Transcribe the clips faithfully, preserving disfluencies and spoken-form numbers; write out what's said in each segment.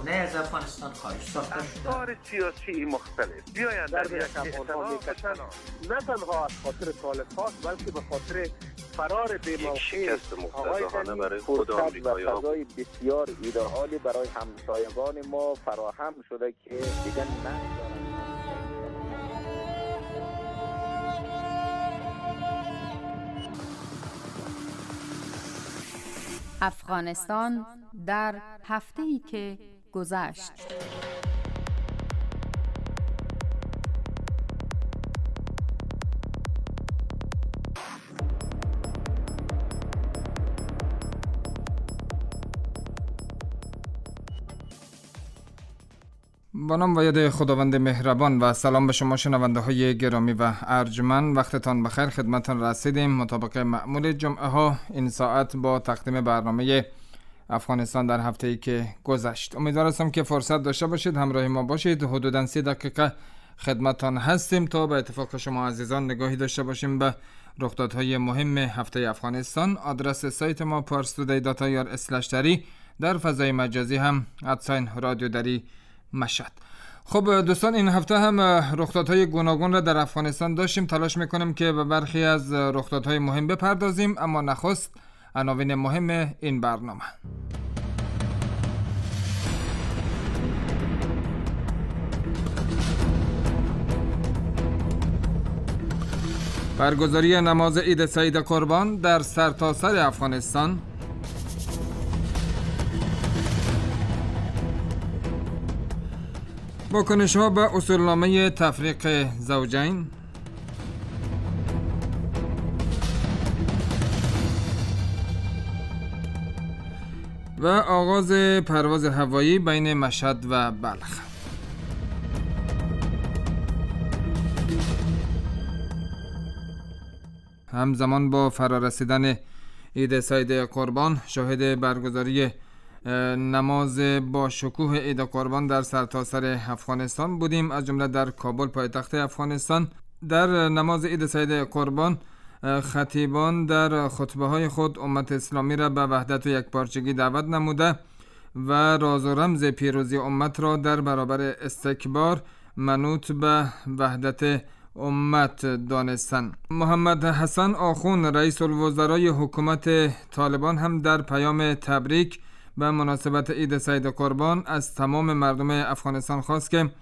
نه از افغانستان خارج ساخته شده. افکار سیاسی مختلف بیاین در یک اطلاع باشن، نه تنها از خاطر طالب هاست بلکه به خاطر فرار بی‌موقع آقای غنی برای خود آمریکایی‌ها و فضای بسیار ایدئالی برای همسایگان ما فراهم شده که دیگر نمی‌دارن. افغانستان در هفته‌ای که گذشت. با نام و یاد خداوند مهربان و سلام به شما شنونده های گرامی و ارجمند. وقتتان بخیر، خدمتتان رسیدیم. مطابق معمول جمعه ها این ساعت با تقدیم برنامه افغانستان در هفته‌ای که گذشت. امیدوارم که فرصت داشته باشید همراه ما باشید. حدوداً سی دقیقه خدمتتان هستیم تا به اتفاق شما عزیزان نگاهی داشته باشیم به رخدادهای مهم هفته افغانستان. آدرس سایت ما پارستودی دات آی آر اسلش دری، در فضای مجازی هم ادساین رادیو دری مشهد. خب دوستان، این هفته هم رخدادهای گوناگون را در افغانستان داشتیم. تلاش میکنیم که به برخی از رخدادهای مهم بپردازیم، اما نخست عناوین مهم این برنامه. برگزاری نماز عید سعید قربان در سرتاسر افغانستان. واکنش ها به اصولنامه تفریق زوجین. و آغاز پرواز هوایی بین مشهد و بلخ. همزمان با فرارسیدن عید سعید قربان شاهد برگزاری نماز با شکوه عید قربان در سرتاسر افغانستان بودیم، از جمله در کابل پایتخت افغانستان. در نماز عید سعید قربان خطیبان در خطبه های خود امت اسلامی را به وحدت و یکپارچگی دعوت نموده و راز و رمز پیروزی امت را در برابر استکبار منوط به وحدت امت دانستند. محمد حسن آخون رئیس الوزرای حکومت طالبان هم در پیام تبریک به مناسبت عید سعید قربان از تمام مردم افغانستان خواست که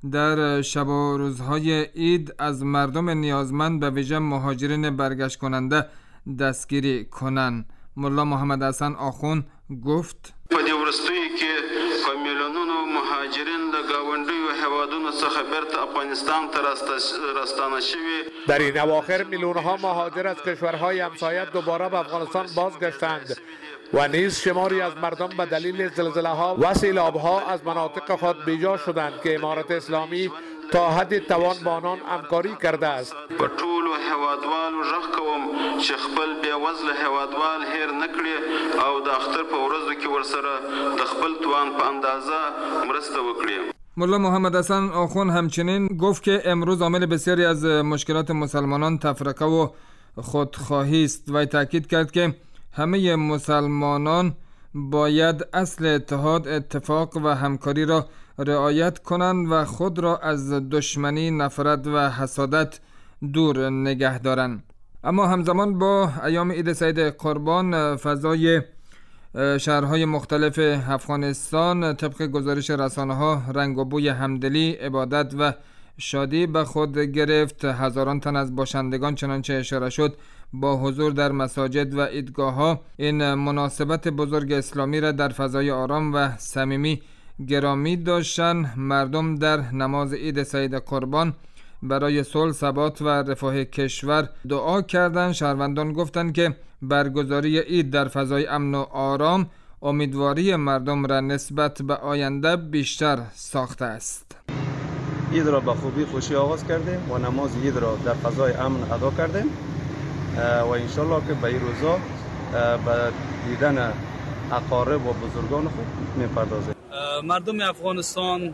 در شب و روزهای عید از مردم نیازمند به ویژه مهاجرین برگشت کننده دستگیری کنند. ملا محمد حسن آخون گفت: په دې ورستیو کې په میلیونونو مهاجرین له ګاونډیو هیوادونو څخه بیرته افغانستان ته راستانه شوي. در این اواخر میلیون‌ها مهاجر از کشورهای همسایه دوباره به افغانستان بازگشتند و نیز شماری از مردم به دلیل زلزله ها و سیلاب ها از مناطق خود بیجا شدند که امارت اسلامی تا حد توان با آنان همکاری کرده است. په ټولو هیوادوالو غږ کوم چې خپل بېوزله هیوادوال هیر نکړي او د اختر په ورځو کې ورسره د خپل توان په اندازه مرسته وکړي. ملا محمد حسن آخون همچنین گفت که امروز عامل بسیاری از مشکلات مسلمانان تفرقه و خودخواهی است و تاکید کرد که همه مسلمانان باید اصل اتحاد، اتفاق و همکاری را رعایت کنند و خود را از دشمنی، نفرت و حسادت دور نگه دارند. اما همزمان با ایام عید سعید قربان فضای شهرهای مختلف افغانستان طبق گزارش رسانه ها رنگ و بوی همدلی، عبادت و شادی به خود گرفت. هزاران تن از باشندگان چنانچه اشاره شد با حضور در مساجد و عیدگاه ها این مناسبت بزرگ اسلامی را در فضای آرام و صمیمی گرامی داشتند. مردم در نماز عید سعید قربان برای صلح، ثبات و رفاه کشور دعا کردند. شهروندان گفتند که برگزاری عید در فضای امن و آرام امیدواری مردم را نسبت به آینده بیشتر ساخته است. عید را به خوبی خوشی آغاز کردیم و نماز عید را در فضای امن ادا کردیم و انشالله که به این روزا به دیدن اقارب و بزرگان خود میپردازیم. مردم افغانستان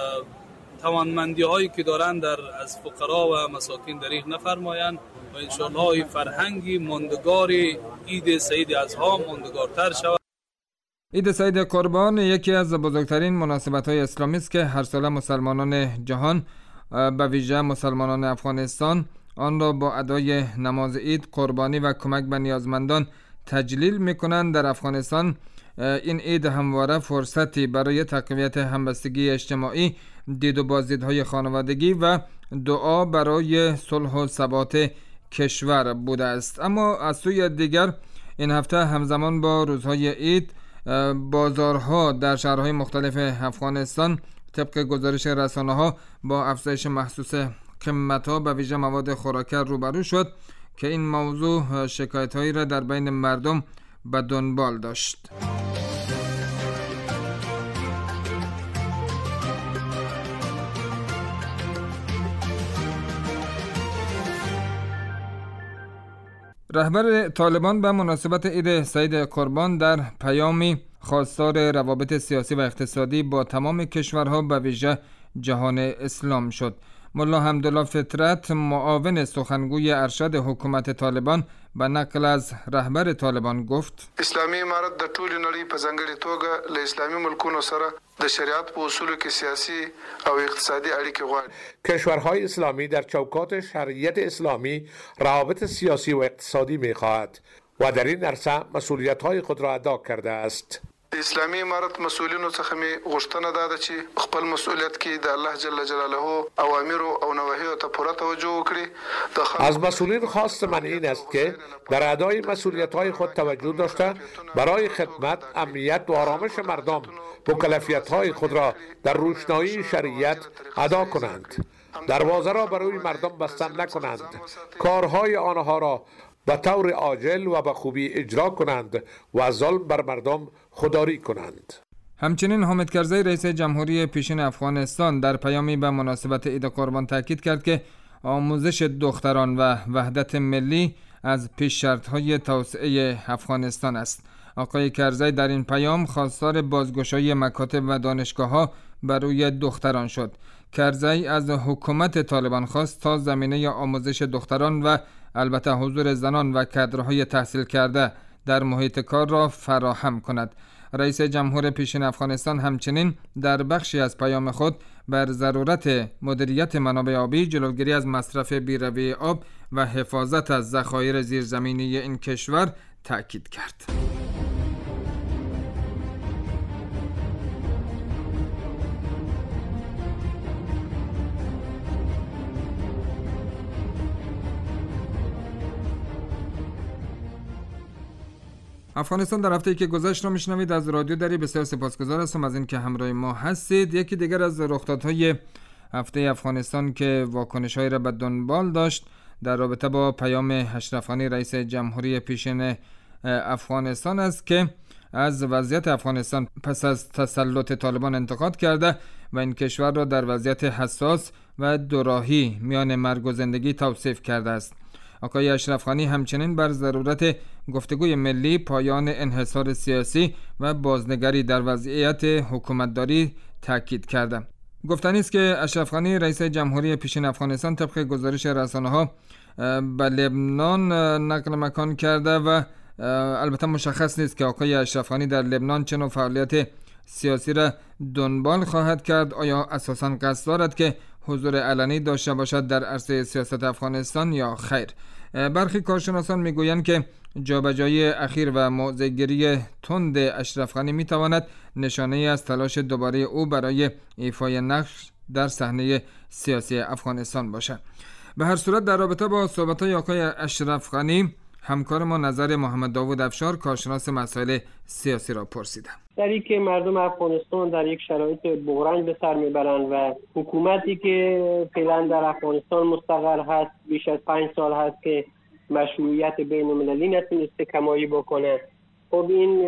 توانمندی هایی که دارند در از فقرا و مساکین دریغ نفرمایند و انشالله فرهنگی ماندگار عید سعید اضحی ماندگارتر شود. عید سعید قربان یکی از بزرگترین مناسبت‌های اسلامی است که هر ساله مسلمانان جهان به ویژه مسلمانان افغانستان آن را با ادای نماز عید، قربانی و کمک به نیازمندان تجلیل می‌کنند. در افغانستان این عید همواره فرصتی برای تقویت همبستگی اجتماعی، دید و بازدیدهای خانوادگی و دعا برای صلح و ثبات کشور بوده است. اما از سوی دیگر این هفته همزمان با روزهای عید بازارها در شهرهای مختلف افغانستان طبق گزارش رسانه‌ها با افزایش محسوس قیمت‌ها به ویژه مواد خوراکی روبرو شد که این موضوع شکایت‌هایی را در بین مردم به دنبال داشت. رهبر طالبان به مناسبت عید سعید قربان در پیامی خواستار روابط سیاسی و اقتصادی با تمام کشورها به ویژه جهان اسلام شد. ملا حمدالله فطرت، معاون سخنگوی ارشد حکومت طالبان، به نقل از رهبر طالبان گفت: اسلامی امارت د ټولې نړۍ په ځانګړې توګه له اسلامي ملکونو سره د شریعت په اصولو کې سیاسي او اقتصادي اړیکې غواړي. کشورهای اسلامی در چوکات شریعت اسلامی روابط سیاسی و اقتصادی می‌خواهد و در این عرصه مسئولیت‌های خود را ادا کرده است. اسلامی امارت مسئولینو څخه می غوښتنه ده چې خپل مسئولیت کې د الله جل جلاله اوامر او نواهی ته پوره توجه وکړي. از مسئولین خواست من این است که در ادای مسئولیت‌های خود توجه داشته برای خدمت، امنیت و آرامش مردم مکلفیت‌های خود را در روشنایی شریعت ادا کنند. دروازه را برای مردم بسته نکنند. کارهای آنها را به طور عاجل و به خوبی اجرا کنند و ظلم بر مردم خودداری کنند. همچنین حامد کرزی رئیس جمهوری پیشین افغانستان در پیامی به مناسبت عید قربان تاکید کرد که آموزش دختران و وحدت ملی از پیش شرط‌های توسعه افغانستان است. آقای کرزی در این پیام خواستار بازگشایی مکاتب و دانشگاه‌ها برای دختران شد. کرزی از حکومت طالبان خواست تا زمینه آموزش دختران و البته حضور زنان و کادرهای تحصیل کرده در محیط کار را فراهم کند. رئیس جمهور پیشین افغانستان همچنین در بخشی از پیام خود بر ضرورت مدیریت منابع آبی، جلوگیری از مصرف بی‌رویه آب و حفاظت از ذخایر زیرزمینی این کشور تاکید کرد. افغانستان در هفته‌ای که گذشت را میشنوید از رادیو دری. بسیار سپاسگزار هستم از اینکه همراه ما هستید. یکی دیگر از رخدادهای هفته افغانستان که واکنش‌هایی را به دنبال داشت در رابطه با پیام اشرف غنی رئیس جمهوری پیشین افغانستان است که از وضعیت افغانستان پس از تسلط طالبان انتقاد کرده و این کشور را در وضعیت حساس و دوراهی میان مرگ و زندگی توصیف کرده است. آقای اشرف غنی همچنین بر ضرورت گفتگوی ملی، پایان انحصار سیاسی و بازنگری در وضعیت حکومتداری تاکید کرده. گفتنی است که اشرف غنی رئیس جمهوری پیشین افغانستان طبق گزارش رسانه‌ها به لبنان نقل مکان کرده و البته مشخص نیست که آقای اشرف غنی در لبنان چه نوع فعالیت سیاسی را دنبال خواهد کرد. آیا اساساً قصد دارد که حضور علنی داشته باشد در عرصه سیاست افغانستان یا خیر؟ برخی کارشناسان میگویند که جابجایی اخیر و موضع‌گیری تند اشرف غنی میتواند نشانه از تلاش دوباره او برای ایفای نقش در صحنه سیاسی افغانستان باشد. به هر صورت در رابطه با صحبت‌های آقای اشرف غنی همکار ما نظر محمد داوود افشار کارشناس مسائل سیاسی را پرسیدم. در این که مردم افغانستان در یک شرایط بحران به سر میبرند و حکومتی که فعلا در افغانستان مستقر هست بیش از پنج سال هست که مشروعیت بین المللی نتونسته کمایی بکنه، خب این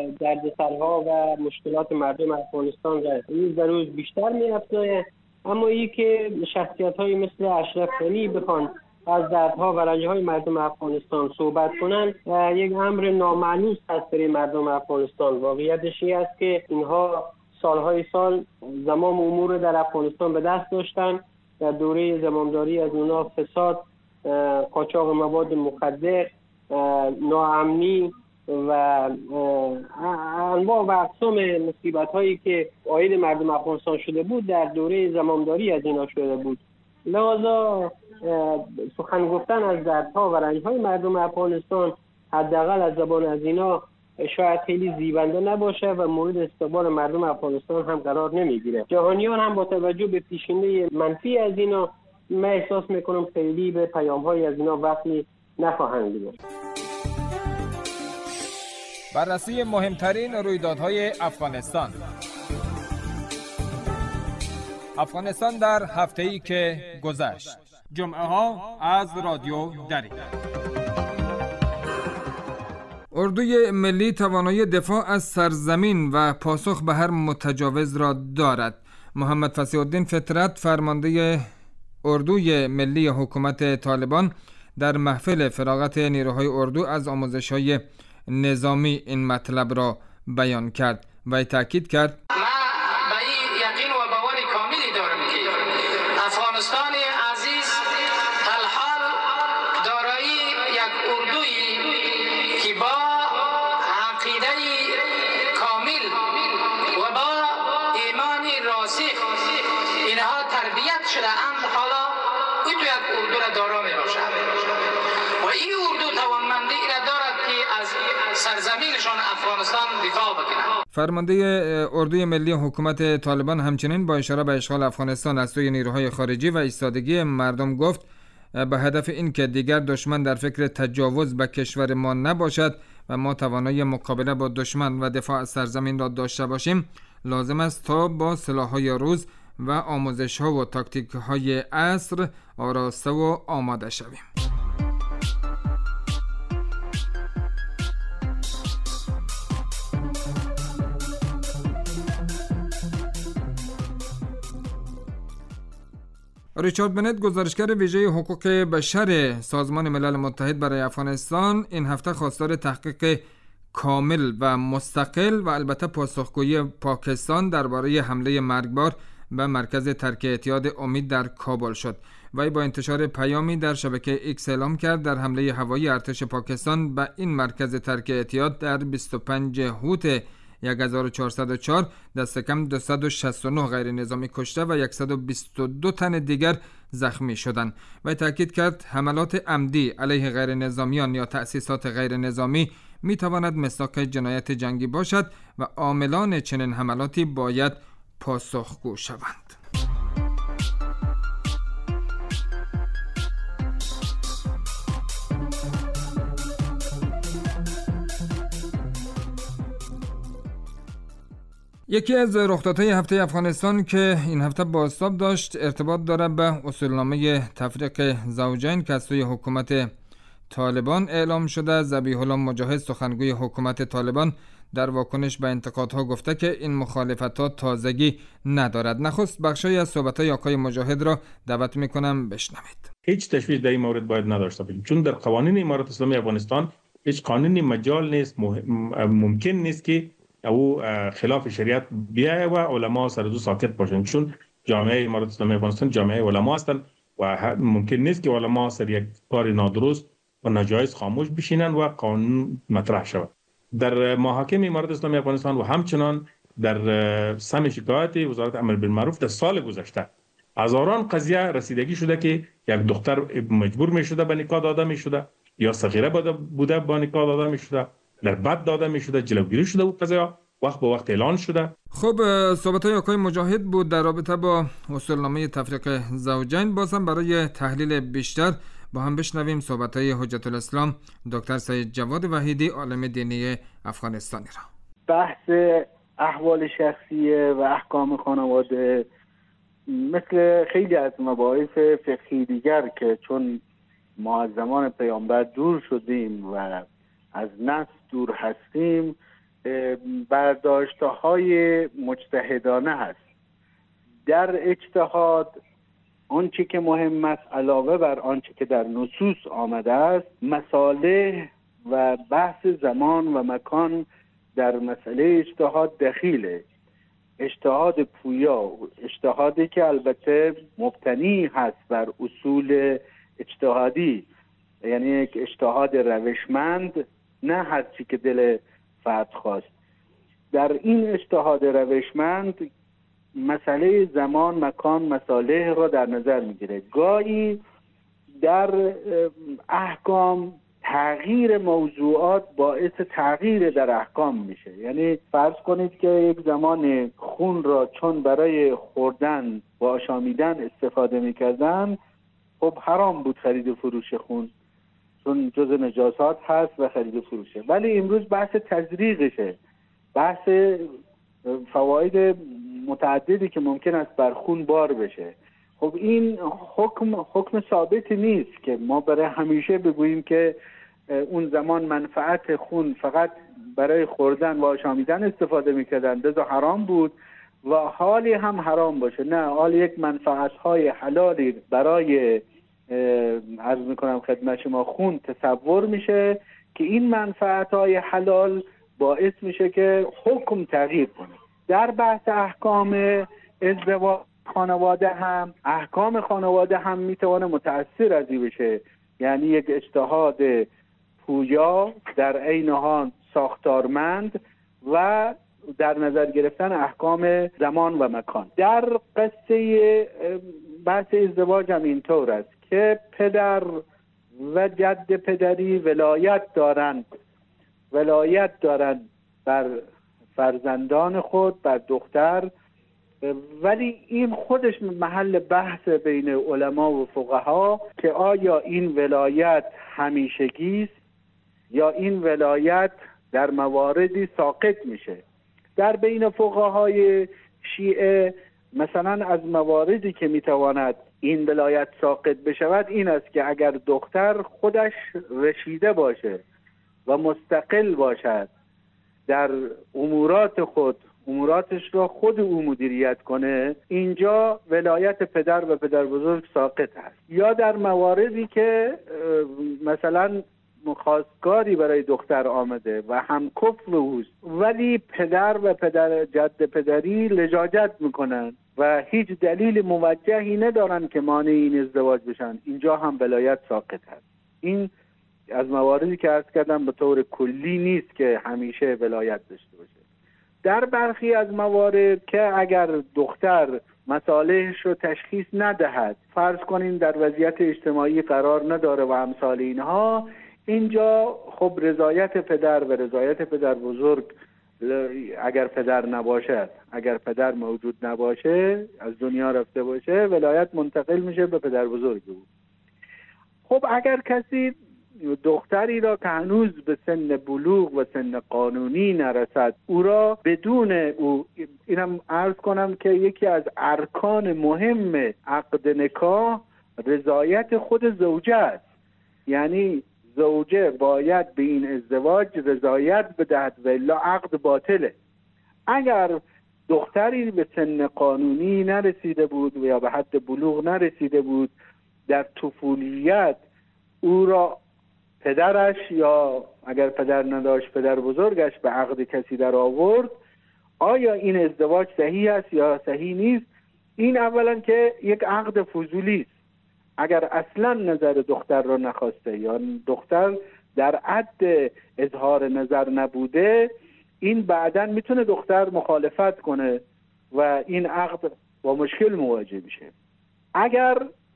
دردسرها و مشکلات مردم افغانستان را روز به روز بیشتر می‌افزاید. اما این که شخصیت‌های مثل اشرف غنی بخوان از دردها و رنج‌های مردم افغانستان صحبت کنند یک امر نامعنوس است برای مردم افغانستان. واقعیتش این است که اینها سالهای سال زمام امور در افغانستان به دست داشتن. در دوره زمامداری از اونها فساد، قاچاق مواد مخدر، ناامنی و انواع و اقسام مصیبت هایی که عاید مردم افغانستان شده بود در دوره زمامداری از اینا شده بود. لذا سخن گفتن از دردها و رنجهای مردم افغانستان حداقل از زبان از اینا شاید خیلی زیبنده نباشه و مورد استقبال مردم افغانستان هم قرار نمیگیره. جهانیان هم با توجه به پیشینه منفی از اینا، من احساس میکنم خیلی به پیام‌های از اینا وقتی نخواهند دید. بررسی مهمترین رویدادهای افغانستان. افغانستان در هفته‌ای که گذشت. جمعه ها از رادیو دری. اردوی ملی توانایی دفاع از سرزمین و پاسخ به هر متجاوز را دارد. محمد فصیح الدین فطرت، فرمانده اردوی ملی حکومت طالبان، در محفل فراغت نیروهای اردو از آموزش‌های نظامی این مطلب را بیان کرد و تاکید کرد من به این یقین و باور کاملی دارم که افغانستان عزیز الحال دارای یک اردوی که با عقیده کامل و با ایمان راسخ اینها تربیت شده اند، حالا این تو یک اردو را دارا می باشد و این اردو توانمندی را دارد که از سرزمینشان افغانستان دفاع بکنند. فرمانده اردوی ملی حکومت طالبان همچنین با اشاره به اشغال افغانستان از سوی نیروهای خارجی و ایستادگی مردم گفت به هدف این که دیگر دشمن در فکر تجاوز به کشور ما نباشد و ما توانایی مقابله با دشمن و دفاع از سرزمین را داشته باشیم، لازم است تا با سلاح‌های روز و آموزش‌ها و تاکتیک‌های عصر آراسته و آماده شویم. ریچارد بنت، گزارشگر ویژه حقوق بشر سازمان ملل متحد برای افغانستان، این هفته خواستار تحقیق کامل و مستقل و البته پاسخگویی پاکستان درباره حمله مرگبار به مرکز ترک اعتیاد امید در کابل شد. وی با انتشار پیامی در شبکه ایکس اعلام کرد در حمله هوایی ارتش پاکستان به این مرکز ترک اعتیاد در بیست و پنج هوت هزار و چهارصد و چهار دست کم دویست و شصت و نه غیر نظامی کشته و صد و بیست و دو تن دیگر زخمی شدند. و تاکید کرد حملات عمدی علیه غیر نظامیان یا تأسیسات غیر نظامی می تواند مصداق جنایت جنگی باشد و عاملان چنین حملاتی باید پاسخگو شوند. یکی از رخدادهای هفته افغانستان که این هفته بازتاب داشت ارتباط دارد به اصولنامه تفریق زوجین که از سوی حکومت طالبان اعلام شده. ذبیح الله مجاهد، سخنگوی حکومت طالبان، در واکنش به انتقادها گفته که این مخالفت‌ها تازگی ندارد. نخست بخشی از صحبت‌های آقای مجاهد را دعوت می‌کنم بشنوید. هیچ تشویش در این مورد باید نداشته باشیم، چون در قوانین امارت اسلامی افغانستان هیچ قانونی مجال نیست، ممکن نیست که او خلاف شریعت بیایه و علما سر دو ساکت باشند، چون جامعه امارت اسلامی افغانستان جامعه علما هستند و ممکن نیست که علما سر یک کار نادرست و ناجایز خاموش بشینند و قانون مطرح شود. در محاکم امارت اسلامی افغانستان و همچنان در سم شکایت وزارت امر بالمعروف در سال گذشته هزاران قضیه رسیدگی شده که یک دختر مجبور می شده به نکاح داده می شده یا صغیره بوده با نکاح داده می شده، در بد داده می شده، جلوگیری شده و قضایا وقت به وقت اعلان شده. خب صحبت های آقای مجاهد بود در رابطه با اصولنامه تفریق زوجین. بازم برای تحلیل بیشتر با هم بشنویم صحبت های حجت الاسلام دکتر سید جواد وحیدی، عالم دینی افغانستانی را. بحث احوال شخصی و احکام خانواده مثل خیلی از مباحث فقهی دیگر که چون ما از زمان پیامبر دور شدیم و از نص دور هستیم، برداشته های مجتهدانه هست. در اجتهاد آنچه که مهم است علاوه بر آنچه که در نصوص آمده است، مصالح و بحث زمان و مکان در مسئله اجتهاد دخیله. اجتهاد پویا، اجتهادی که البته مبتنی هست بر اصول اجتهادی، یعنی یک اجتهاد روشمند نه هر چی که دل فرد خواست. در این اجتهاد روشمند مسئله زمان، مکان، مصالح را در نظر میگیره. گاهی در احکام تغییر موضوعات باعث تغییر در احکام میشه. یعنی فرض کنید که یک زمان خون را چون برای خوردن و آشامیدن استفاده میکردن، خب حرام بود خرید و فروش خون، چون جز نجاسات هست و خرید و فروشه. ولی امروز بحث تزریقشه، بحث فواید متعددی که ممکن است بر خون بار بشه. خب این حکم حکم ثابتی نیست که ما برای همیشه بگوییم که اون زمان منفعت خون فقط برای خوردن و آشامیدن استفاده میکردن لذا حرام بود و حالی هم حرام باشه. نه، حال یک منفعت‌های حلالی برای عرض میکنم خدمت شما خون تصور میشه که این منفعت‌های حلال باعث میشه که حکم تغییر کنه. در بحث احکام ازدواج خانواده هم احکام خانواده هم میتونه متأثر از این بشه. یعنی یک اجتهاد پویا در عین حال ساختارمند و در نظر گرفتن احکام زمان و مکان. در قصه بحث ازدواج هم اینطور است که پدر و جد پدری ولایت دارند ولایت دارند بر فرزندان خود، بر دختر، ولی این خودش محل بحث بین علما و فقها که آیا این ولایت همیشگی است یا این ولایت در مواردی ساقط میشه. در بین فقهای شیعه مثلا از مواردی که میتواند این ولایت ساقط بشود این است که اگر دختر خودش رشیده باشه و مستقل باشد، در امورات خود اموراتش را خود او مدیریت کنه، اینجا ولایت پدر و پدر بزرگ ساقط هست. یا در مواردی که مثلا خواستگاری برای دختر آمده و هم کفر اوست ولی پدر و پدر جد پدری لجاجت میکنن و هیچ دلیل موجهی ندارن که مانع این ازدواج بشن، اینجا هم ولایت ساقط هست. این از مواردی که عرض کردم به طور کلی نیست که همیشه ولایت داشته باشه. در برخی از موارد که اگر دختر مصالحش رو تشخیص ندهد، فرض کنین در وضعیت اجتماعی قرار نداره و امثال اینها، اینجا خب رضایت پدر و رضایت پدر بزرگ، اگر پدر نباشد، اگر پدر موجود نباشه، از دنیا رفته باشه، ولایت منتقل میشه به پدر بزرگ او. خب اگر کسی دختری را که هنوز به سن بلوغ و سن قانونی نرسد، او را بدون او، اینم عرض کنم که یکی از ارکان مهم عقد نکاح رضایت خود زوجه است. یعنی زوجه باید به این ازدواج رضایت بدهد و الا عقد باطله. اگر دختری به سن قانونی نرسیده بود یا به حد بلوغ نرسیده بود، در طفولیت او را پدرش یا اگر پدر نداشت پدر بزرگش به عقد کسی در آورد، آیا این ازدواج صحیح است یا صحیح نیست؟ این اولا که یک عقد فضولی است. اگر اصلا نظر دختر را نخواسته یا دختر در حد اظهار نظر نبوده، این بعداً میتونه دختر مخالفت کنه و این عقد با مشکل مواجه میشه. اگر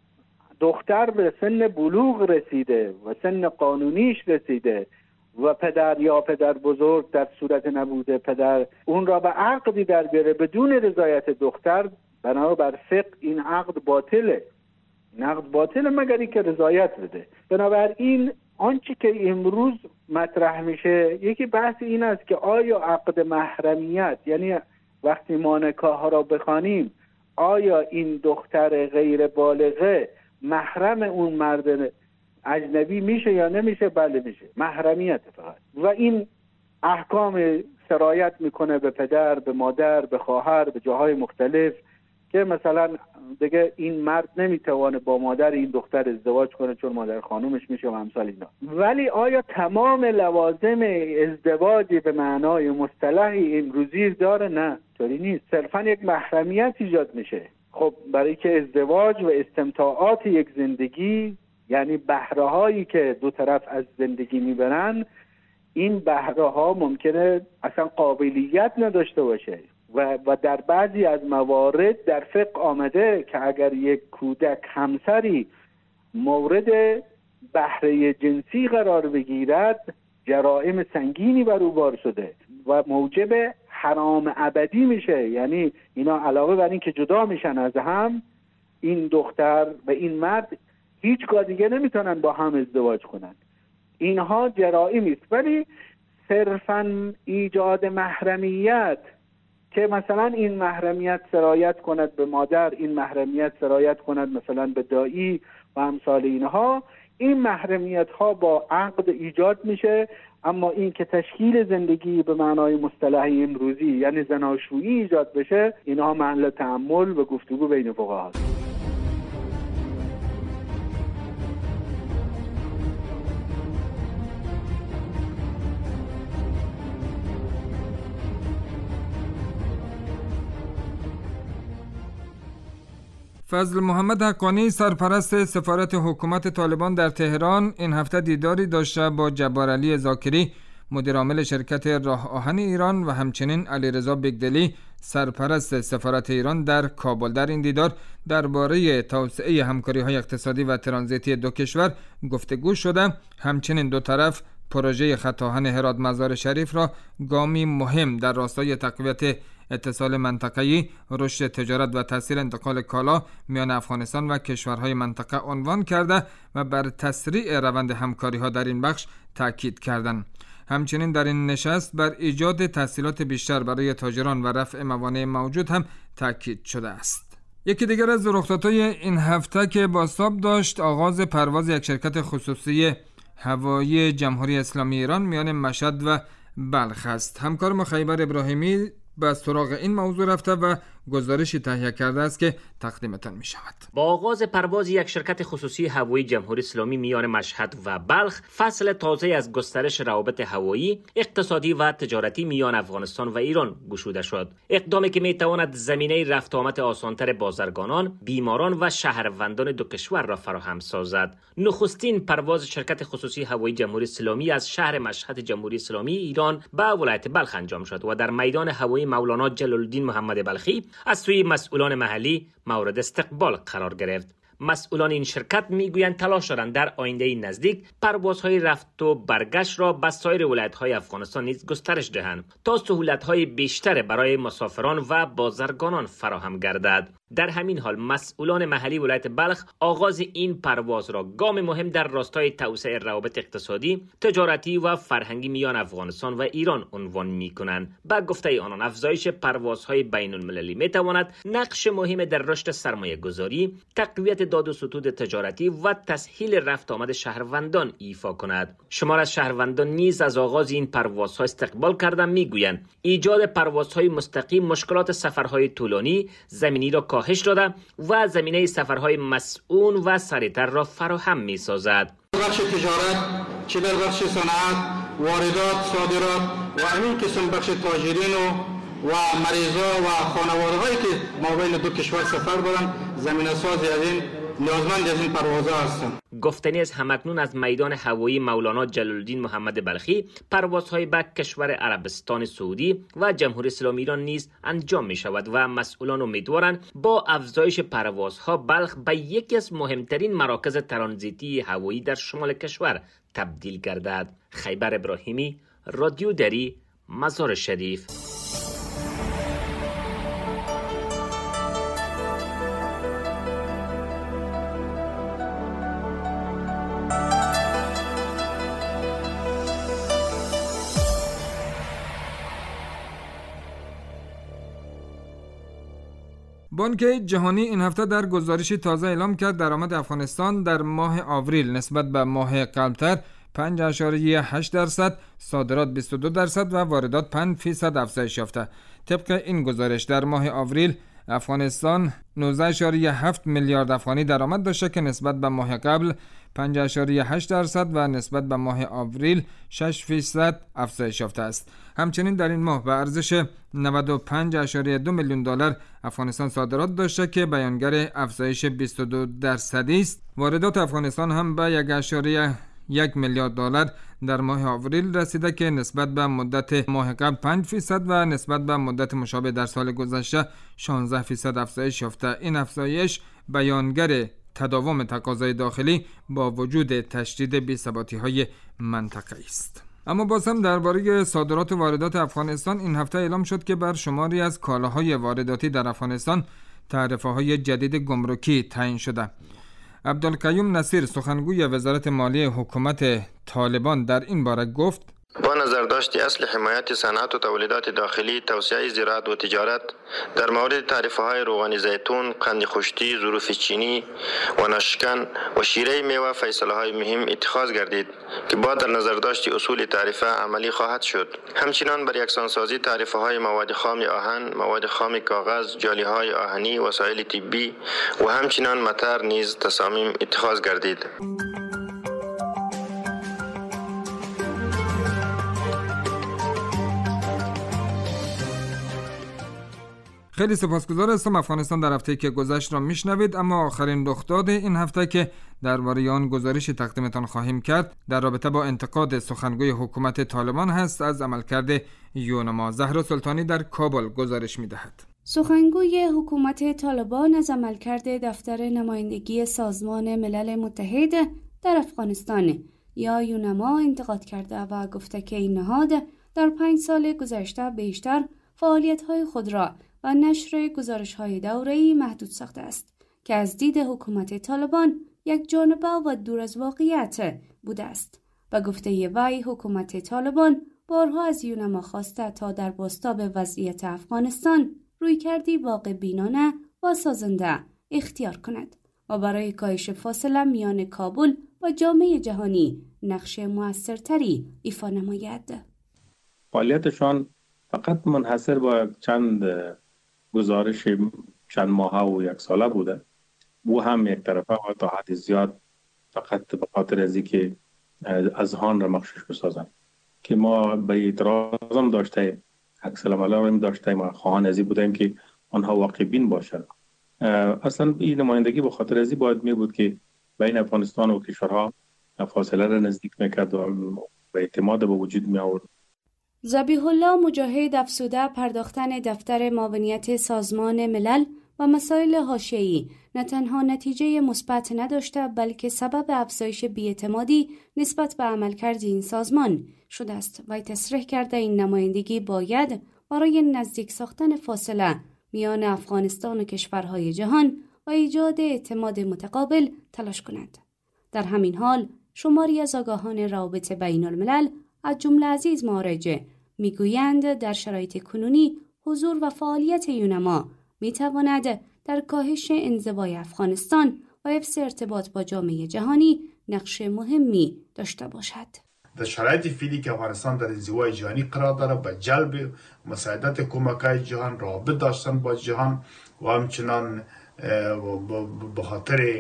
دختر به سن بلوغ رسیده و سن قانونیش رسیده و پدر یا پدر بزرگ در صورت نبوده پدر اون را به عقدی در بیاره بدون رضایت دختر، بنابر فقه این عقد باطله. این عقد باطله مگر اینکه رضایت بده. بنابراین آنچه که امروز مطرح میشه یکی بحث این است که آیا عقد محرمیت، یعنی وقتی ما نکاح ها را بخوانیم، آیا این دختر غیر بالغه محرم اون مرد اجنبی میشه یا نمیشه؟ بله میشه، محرمیت فقط. و این احکام سرایت میکنه به پدر، به مادر، به خواهر، به جاهای مختلف که مثلا دیگه این مرد نمیتوانه با مادر این دختر ازدواج کنه چون مادر خانومش میشه و امثال اینا. ولی آیا تمام لوازم ازدواجی به معنای مصطلحی امروزی داره؟ نه، طوری نیست. صرفا یک محرمیت ایجاد میشه. خب برای که ازدواج و استمتاعات یک زندگی، یعنی بهره هایی که دو طرف از زندگی میبرن، این بهره ها ممکنه اصلا قابلیت نداشته باشه و و در بعضی از موارد در فقه آمده که اگر یک کودک همسری مورد بهره جنسی قرار بگیرد جرائم سنگینی بر او بار شده و موجب حرام ابدی میشه. یعنی اینا علاوه بر این که جدا میشن از هم، این دختر و این مرد هیچگاه دیگه نمیتونن با هم ازدواج کنن. اینها جرائمی است. ولی صرفاً ایجاد محرمیت که مثلا این محرمیت سرایت کند به مادر، این محرمیت سرایت کند مثلا به دایی و امثال اینها، این محرمیت ها با عقد ایجاد میشه. اما این که تشکیل زندگی به معنای مصطلحی امروزی یعنی زناشویی ایجاد بشه، اینها محل تأمل و گفتگو بین فقها است. فضل محمد حقانی سرپرست سفارت حکومت طالبان در تهران این هفته دیداری داشته با جبار علی ذاکری مدیر عامل شرکت راه آهن ایران و همچنین علیرضا بگدلی سرپرست سفارت ایران در کابل. در این دیدار درباره توسعه همکاری‌های اقتصادی و ترانزیتی دو کشور گفتگو شده. همچنین دو طرف پروژه خط آهن هرات مزار شریف را گامی مهم در راستای تقویت اتصال منطقه‌ای، رشد تجارت و تسهیل انتقال کالا میان افغانستان و کشورهای منطقه عنوان کرده و بر تسریع روند همکاری‌ها در این بخش تاکید کردند. همچنین در این نشست بر ایجاد تسهیلات بیشتر برای تاجران و رفع موانع موجود هم تاکید شده است. یکی دیگر از رخدادهای این هفته که بازتاب داشت آغاز پرواز یک شرکت خصوصی هوایی جمهوری اسلامی ایران میان مشهد و بلخ است. همکار ما خیبر ابراهیمی به سراغ این موضوع رفته و گزارشی تهیه کرده است که تقدیمتان می شود. با آغاز پرواز یک شرکت خصوصی هوایی جمهوری اسلامی میان مشهد و بلخ، فصل تازه از گسترش روابط هوایی، اقتصادی و تجارتی میان افغانستان و ایران گشوده شد. اقدامی که می تواند زمینه رفت آمد آسانتر بازرگانان، بیماران و شهروندان دو کشور را فراهم سازد. نخستین پرواز شرکت خصوصی هوایی جمهوری اسلامی از شهر مشهد جمهوری اسلامی ایران به ولایت بلخ انجام شد و در میدان هوایی مولانا جلال الدین محمد بلخی از سوی مسئولان محلی مورد استقبال قرار گرفت. مسئولان این شرکت میگویند تلاش دارند در آینده نزدیک پروازهای رفت و برگشت را به سایر ولایت‌های افغانستان نیز گسترش دهند تا سهولت‌های بیشتر برای مسافران و بازرگانان فراهم گردد. در همین حال مسئولان محلی ولایت بلخ آغاز این پرواز را گام مهم در راستای توسعه روابط اقتصادی، تجارتی و فرهنگی میان افغانستان و ایران عنوان می‌کنند. با گفته آنان افزایش پروازهای بین‌المللی می‌تواند نقش مهم در رشد سرمایه‌گذاری، تقویت داد و ستود تجارتی و تسهیل رفت آمد شهروندان ایفا کند. شمار از شهروندان نیز از آغاز این پروازها استقبال کردند. میگویند ایجاد پروازهای مستقیم مشکلات سفرهای طولانی زمینی را کاهش داده و زمینه سفرهای مسئول و سریعتر را فراهم می سازد. بخش تجارت، چه در بخش صنعت، واردات، صادرات و همین قسم بخش تاجرین و و مریضا و خانواده هایی که ما بین دو کشور سفر برند زمینه سازی از این نیازمند از این پروازها هستند. گفتنی از همکنون از میدان هوایی مولانا جلال الدین محمد بلخی پروازهای به کشور عربستان سعودی و جمهوری اسلامی ایران نیز انجام می شود و مسئولان امیدوارند با افزایش پروازها بلخ به یکی از مهمترین مراکز ترانزیتی هوایی در شمال کشور تبدیل گردد. خیبر ابراهیمی، رادیو دری، مزار شریف. بانک جهانی این هفته در گزارشی تازه اعلام کرد درآمد افغانستان در ماه آوریل نسبت به ماه قبلتر پنج اشاریه هشت درصد، صادرات بیست و دو درصد و واردات پنج فیصد افزایش یافته. طبق این گزارش در ماه آوریل افغانستان نوزده اشاریه هفت میلیارد افغانی درآمد داشته که نسبت به ماه قبل پنج اشاریه هشت درصد و نسبت به ماه آوریل شش فیصد افزایش یافته است. همچنین در این ماه به ارزش نود و پنج اشاریه دو میلیون دلار افغانستان صادرات داشته که بیانگر افزایش بیست و دو درصدی است. واردات افغانستان هم به یک اشاریه یک میلیارد دلار در ماه آوریل رسیده که نسبت به مدت ماه قبل پنج فیصد و نسبت به مدت مشابه در سال گذشته شانزده فیصد افزایش یافته. این افزایش بیانگر تداوم تقاضای داخلی با وجود تشدید بی‌ثباتی‌های منطقه‌ای است. اما باز هم درباره صادرات و واردات افغانستان این هفته اعلام شد که بر شماری از کالاهای وارداتی در افغانستان تعرفه‌های جدید گمرکی تعیین شده. عبدالقیوم نصیر سخنگوی وزارت مالیه حکومت طالبان در این باره گفت: با نظرداشت اصل حمایت صنعت و تولیدات داخلی، توسعه زراعت و تجارت، در مورد تعرفه‌های روغن زیتون، قند خشکی، ظروف چینی و ناشکن و شیره میوه فیصله‌های مهم اتخاذ گردید که با در نظرداشت اصول تعرفه عملی خواهد شد. همچنین بر یکسانسازی تعرفه‌های مواد خام آهن، مواد خام کاغذ، جالی‌های آهنی، وسایل طبی و همچنین مطر نیز تصامیم اتخاذ گردید. خیلی سپاسگزار هستم. افغانستان در هفته که گذشت را میشنوید، اما آخرین رخداد این هفته که درباره آن گزارش تقدیمتان خواهیم کرد در رابطه با انتقاد سخنگوی حکومت طالبان هست از عملکرد یونما. زهرا سلطانی در کابل گزارش میدهد. سخنگوی حکومت طالبان از عملکرد دفتر نمایندگی سازمان ملل متحد در افغانستان یا یونما انتقاد کرده و گفته که این نهاد در پنج سال گذشته بیشتر فعالیت‌های خود را و نشر گزارش‌های دوره‌ای محدود ساخته است که از دید حکومت طالبان یک جانبه و دور از واقعیت بوده است. به گفته وی حکومت طالبان بارها از یونما خواسته تا در بازتاب وضعیت افغانستان رویکردی واقع بینانه و سازنده اختیار کند و برای کاهش فاصله میان کابل و جامعه جهانی نقش موثرتری ایفا نماید. فعالیتشان فقط منحصر با چند گزارش چند ماهه و یک ساله بوده. او هم یک طرفه و تا حد زیاد فقط به خاطر از اینکه اذهان را مغشوش بسازند که ما به اعتراض هم داشتیم، عکس العمل هم داشتیم، ما خواهان از این بودیم که آنها واقع بین باشند. اصلا این نمایندگی به خاطر از این باید می بود که بین افغانستان و کشورها فاصله را نزدیک میکرد و به اعتماد به وجود می آورد. ذبیح الله مجاهد افزوده پرداختن دفتر معاونیت سازمان ملل و مسائل حاشیه‌ای نه تنها نتیجه مثبت نداشته بلکه سبب افزایش بی‌اعتمادی نسبت به عملکرد این سازمان شده است. وی تصریح کرده این نمایندگی باید برای نزدیک ساختن فاصله میان افغانستان و کشورهای جهان و ایجاد اعتماد متقابل تلاش کند. در همین حال شماری از آگاهان روابط بین الملل از جمله عزیز مارج میگویند در شرایط کنونی حضور و فعالیت یونما میتواند در کاهش انزوای افغانستان و حفظ ارتباط با جامعه جهانی نقش مهمی داشته باشد. در شرایط فعلی که افغانستان در انزوای جهانی قرار دارد به جلب مساعدت کمک‌های جهان، رابط داشتن با جهان و همچنان به خاطر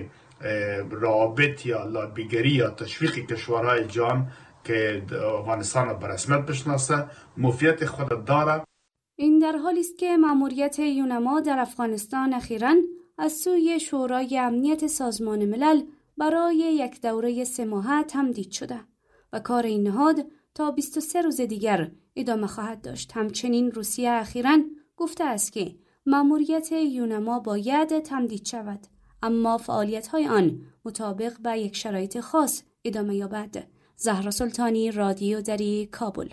رابط یا لابیگری یا تشویق کشورهای جهان که افغانستان را به رسمیت بشناسه موفقیت خود دارد. این در حالی است که مأموریت یونما در افغانستان اخیراً از سوی شورای امنیت سازمان ملل برای یک دوره سه ماهه تمدید شده و کار این نهاد تا بیست و سه روز دیگر ادامه خواهد داشت. همچنین روسیه اخیراً گفته است که مأموریت یونما باید تمدید شود، اما فعالیت‌های آن مطابق به یک شرایط خاص ادامه یابد. زهرا سلطانی، رادیو دری، کابل.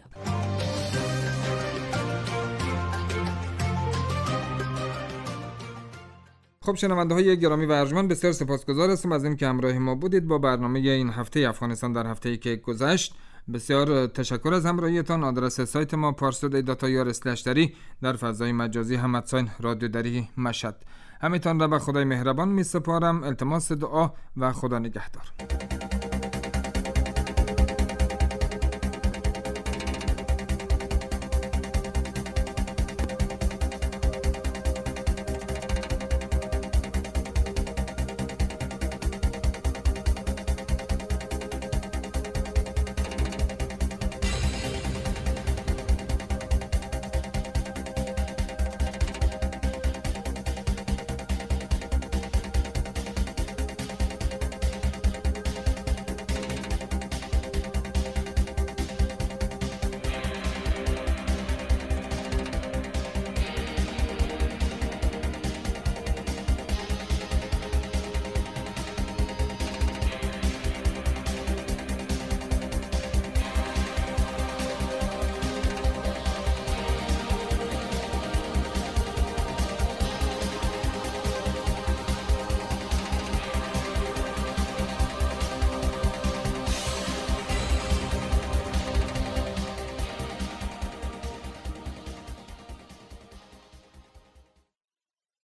خب شنونده های گرامی و ارجمند، بسیار سپاسگزار هستم از این که همراه ما بودید با برنامه این هفته افغانستان در هفته‌ای که گذشت. بسیار تشکر از همراهیتان. آدرس سایت ما پارسود دات آی آر اسلش دری، در فضای مجازی هم ادساین رادیو دری مشهد. همیتان را به خدای مهربان می سپارم. التماس دعا و خدا نگهدار.